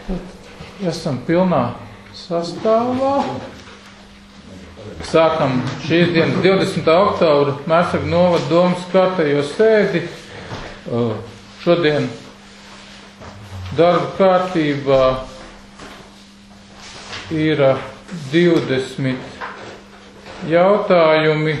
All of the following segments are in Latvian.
Esam pilnā sastāvā. Sākam šīs dienas 20. oktobra Mērsaka novada domas kārtējo sēdi. Šodien darba kārtībā ir 20 jautājumi.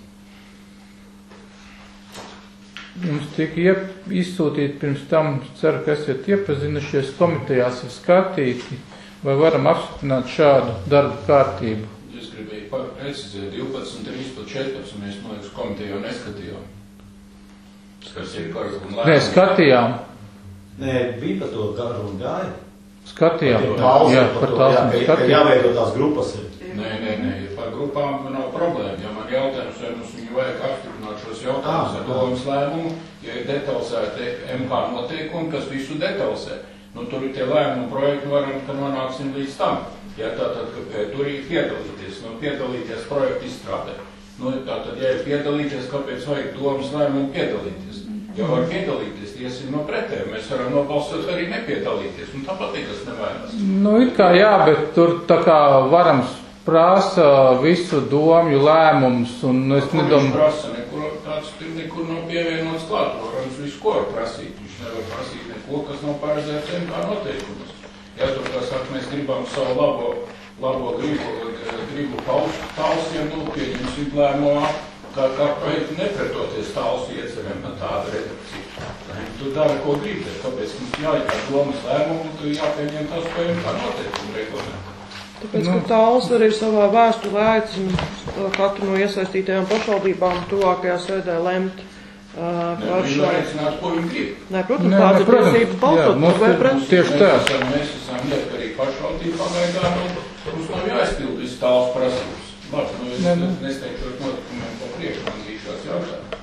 Jums tika izsūtīti pirms tam, ceru, ka esat iepazinušies, komitejās ir skatīti, vai varam apstiprināt šādu darba kārtību. Es gribēju precizēt, 12, 13, 14 mēs, man liekas, komitejā neskatījām. Kas ir garu un lēmumu? Nē, skatījām. Nē, bija par to garu un gāju. Skatījām. Jā, par tālsiem. Jāveido tās grupas. Nē, par grupām nav problēma. Ja man jautājums, vai mums viņu vajag apstiprināt šos jautājumus ar domas lēmumu, ja ir detalizēti MH noteikumi, kas visu detalizē. Nu, tur ir tie lēmumu projekti, varam, ka nonāksim līdz tam. Ja tātad, ka tur ir piedalīties projektu izstrādē. Nu, tātad, ja ir piedalīties, kāpēc vajag domas lēmumu piedalīties? Ja var piedalīties, iesim no pretēm. Mēs varam nobalsot arī nepiedalīties. Un tāpat tas nevainās. Nu, it kā jā, bet tur tā kā varams prasa visu domju lēmumus, un es nedomāju... Viņš prasa, tāds nekur nav pievienots klāt, varams visu, ko var prasīt. Viņš nevar prasīt neko, kas nav paredzēts MK noteikumus. Ja tur, kā saka, mēs gribam savu labo gribu tausiem, nu, pieņemsim lēmumā, kā projektu nepretoties tausu ieceram tādu redakciju. Tu dari, ko gribi, kāpēc mums jāiet domas lēmumu, tu jāpieņem tās ko MK noteikumu reglamentā. Tāpēc, ka tāls arī savā vēstulē aicina katru no iesaistītajām pašvaldībām tuvākajā sēdē lemt par šo. Ko viņi grib? Nē, protams, tāds ir tiesības balsot vai pret. Tieši tā. Mēs esam neatkarīgi pašvaldību pagaidām, un mums nav jāizpild visu tāls prasības. Labi, es nesteikšu ar notikumiem pa priekšu, man bija šāds jautājums.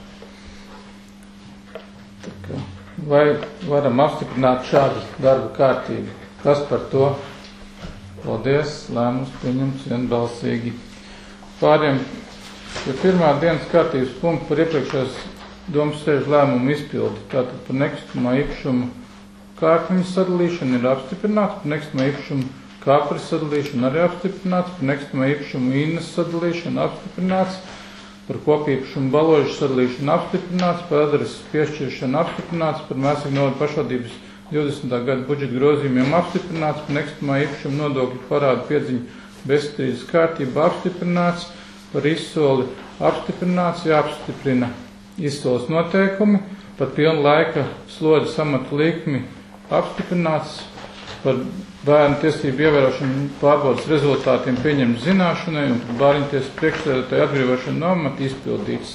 Vai varam apstiprināt šādu darba kārtību? Kas par to? Paldies, lēmums pieņemts vienbalsīgi. Pāriem pie pirmā dienas kārtības punkta par iepriekšējās domas sēžu lēmumu izpildi. Tātad par nekustamā īpašuma kārtiņas sadalīšanu ir apstiprināts, par nekustamā īpašuma kāpres sadalīšanu arī apstiprināts, par nekustamā īpašuma īnas sadalīšanu apstiprināts, par kopīpašumu baložu sadalīšanu apstiprināts, par adreses piešķiršanu apstiprināts, par Mērsaka novada pašvaldības 20. gada budžeta grozījumiem apstiprināts, par nekustamā īpašuma nodokļu parādu piedziņu bezstrīdus kārtību apstiprināts, par izsoli apstiprināts, jāapstiprina izsoles noteikumi, par pilnu laika slodzi samatu likmi apstiprināts, par bērnu tiesību ievērošanu pārbaudas rezultātiem pieņemt zināšanai un par bērniņtiesas priekšsēdētāju atbrīvošanu no amata izpildīts.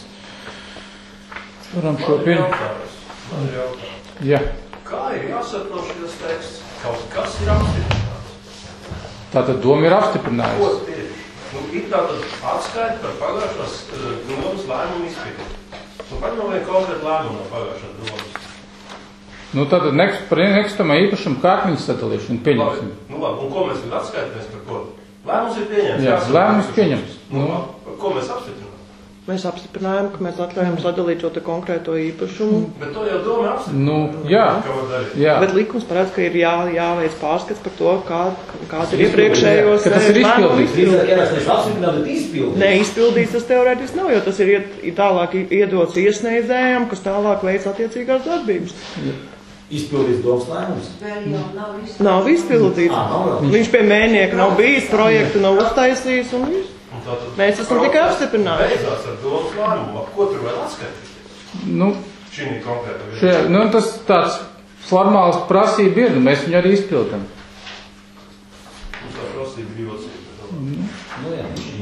Varam šo pieņemt. Jā. Kā ir jāsaprot šis teksts? Kaut kas ir apstiprināts. Tātad doma ir apstiprinājusi. Ko tieši? Nu, ir tātad atskaita par pagājušās domas lēmumu izpildi. Nu, pat nav vien konkrēti lēmumu no pagājušās domas. Nu, tātad par nekustamā īpašuma kārtiņas sadalīšanu pieņemsim. Labi, un ko mēs tagad atskaitamies par ko? Lēmums ir pieņemts. Jā, lēmums pieņemts. Ko mēs apstiprinām? Mēs apstiprinājām, ka mēs atļaujam sadalīt šo te konkrēto īpašumu. Bet to jau doma apstiprina. Nu, jā. Bet likums paredz, ka ir jāveic pārskats par to, kāds ir iepriekšējos tas ir izpildīts. Ja mēs apstiprinām, bet izpildīts. Ne, izpildīts tas teorētiski nav, jo tas ir tālāk iedots iesniedzējam, kas tālāk veic attiecīgās darbības. Izpildīts domas lēmums? Vēl jau nav izpildīts. Nav izpildīts. Viņš pie mēnieka nav bijis, projektu nav uztaisījis un viss. Mēs esam tikai apstiprināti. Beidzās ar domas lēmumu, ko tur vēl atskaitīties? Nu, Šī konkrēta vieta. Nu, tas tāds formāls prasība ir, mēs viņu arī izpildam. Mums tā prasība bija otrība. Nu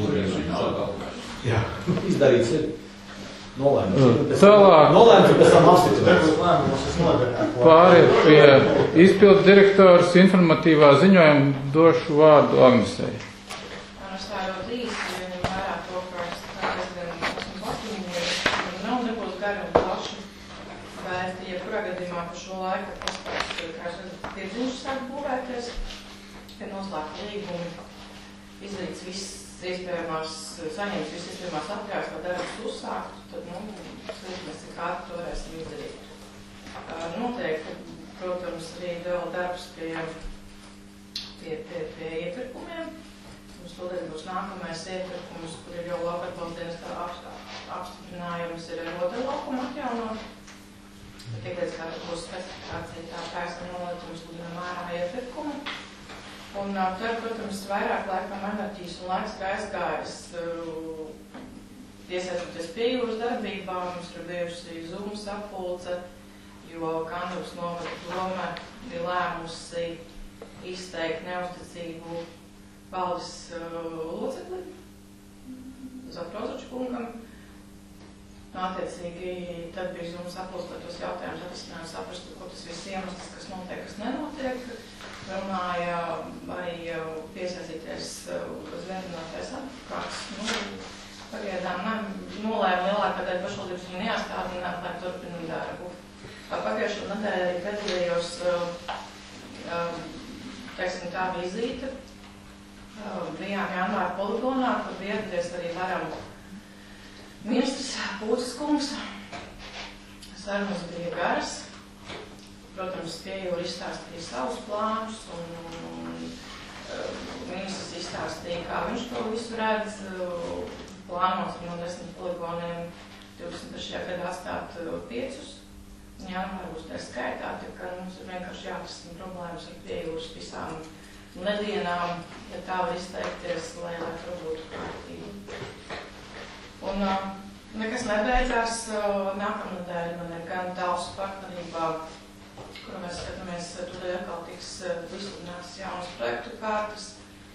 jā, izdarīts ir nolēmums. Nolēmums ir pēc tam apstiprināts. Pāriet pie izpildu direktoras informatīvā ziņojuma došu vārdu Agnesei. Runājot īsi, ņemot vērā to, ka es esmu paslīmījusi, nav nebūs gari un plaši, bet jebkurā gadījumā par šo laiku, kā tirdziņš sāk būvēties, kad noslēgt līgumi, izdarīts viss iespējamās, saņemts viss iespējamās atļaujas, lai darbs uzsāktu, tad, mēs kādu to varēsim izdarīt. Noteikti, protams, arī vēl darbs pie pie iepirkumiem. Mums tūlīt būs nākamais iepirkums, kur ir jau laukarbalsdienas apstiprinājums, ir rotaļlaukuma atjaunot. Tik līdz kā būs specifikācija tā pēsta nolietojums lidinam ārā iepirkumu. Un tur, protams, vairāk laikam enerģijas un laiks aizgājis iesaistoties pie jūras darbībām. Mums ir bijusi Zoom sapulce, jo Kandavas novada doma bija lēmusi izteikt neuzticību valdes locekli Zaprozaču kungam. Attiecīgi, tad bija Zoom sapulce, lai tos jautājumus atrisinājumi saprast, ko tas viss iemesls, kas notiek, kas nenotiek. Runāja arī piesaistīties uz vieninātais advokāts. Pagaidām nolēma lielākā daļa pašvaldības viņu neatstādināt, lai turpina darbu. Pagājušo nedēļu arī piedalījos, teiksim tā, vizīte. Bijām janvāra poligonā, kur bija ieradies arī varam ministrs Pūces kungs. Sarunas bija garas. Protams, tie jau izstāstīja savus plānus, un ministrs izstāstīja, kā viņš to visu redz. Plānos no 10 poligoniem 23. gadā atstāt 5. Janvāra būs tā skaitā, ka mums ir vienkārši jāatrisina problēmas ar piejūras visām nedienām, ja tā var izteikties, lai tur būtu kārtība. Un nekas nebeidzās. Nākamnedēļ man ir gan Talsu partnerībā, kur mēs skatāmies, tūdaļ atkal tiks izsludināts jaunas projektu kārtas,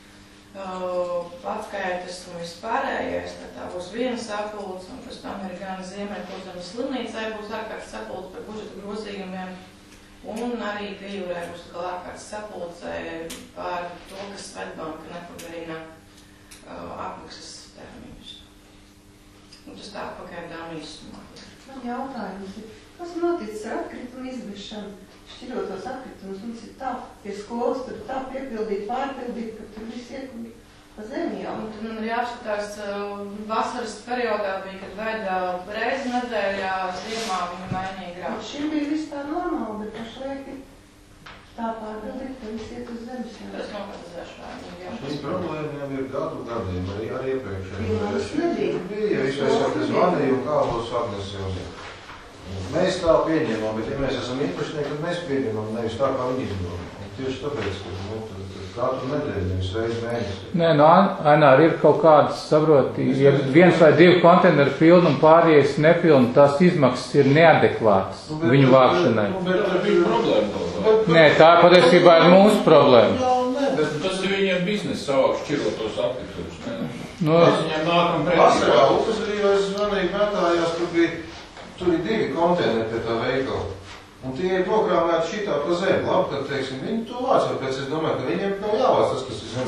atskaites un vispārējais, tad tā būs viena sapulce, un pēc tam ir gan Ziemeļkurzemes slimnīcai būs ārkārtas sapulce par budžeta grozījumiem, un arī Pie-jūrē būs atkal ārkārtas sapulce par to, kas Svetbanka nepagarina apmaksas termiņus. Un tas tā pagaidām īsumā. Man jautājums ir, kas noticis ar atkritumu izvešanu? Šķirotos atkritumus, mums ir tā pie skolas, tur tā piepildīt, pārpildīt, ka tur viss iet pa zemi jau. Un tad man ir jāapskatās, vasaras periodā bija, kad veda reizi nedēļā, ziemā viņa mainīja grābu. Šim bija viss tā normāli, bet pašlaik ir tā pārpildīt, ka viss iet uz zemes jau. Tas nokazēšu vārdu. Šī problēma jau ir gadiem, arī iepriekšēji. Mums nebija. Bija, es zvanīju, kā būs atnesījums. Mēs tā pieņemam, bet ja mēs esam īpašnieki, tad mēs pieņemam, nevis tā kā viņi izdomā. Tieši tāpēc, ka katru nedēļu, nevis reizi mēnesi. Nē, Ainār ir kaut kādas, saproti, ja 1 vai 2 konteineri pilni un pārējais nepilni, tās izmaksas ir neadekvātas viņu vākšanai. Bet tā bija problēma. Nē, tā patiesībā ir mūsu problēma. Tas ir viņiem biznesa savāk šķirotos atkritumus. No, Mēs viņiem nākam pretī. Vasarā upes arī es zvanīju mētājās, tur ir 2 konteineri pie tā veikala. Un tie ir nokrāmēti šitā pa zemi. Labi, tad, teiksim, viņi to vāc, pēc es domāju, ka viņiem nav jāvāc tas, kas ir zem.